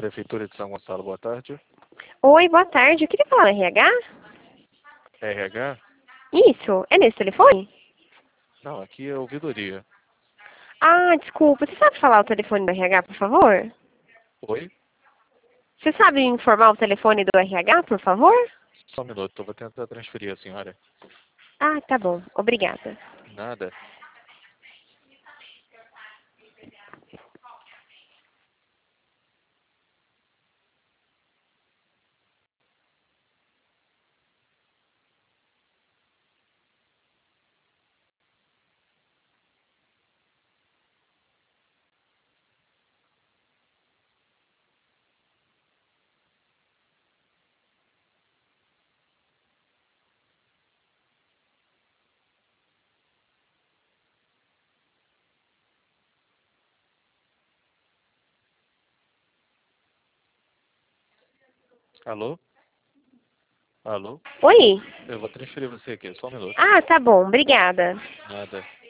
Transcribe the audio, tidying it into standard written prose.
Prefeitura de São Gonçalo, boa tarde. Oi, boa tarde. Eu queria falar no RH? RH? Isso, é nesse telefone? Não, aqui é ouvidoria. Ah, desculpa. Você sabe falar o telefone do RH, por favor? Oi? Você sabe informar o telefone do RH, por favor? Só um minuto, eu vou tentar transferir a senhora. Ah, tá bom. Obrigada. Nada. Alô? Alô? Oi? Eu vou transferir você aqui, só um minuto. Ah, tá bom. Obrigada. Nada.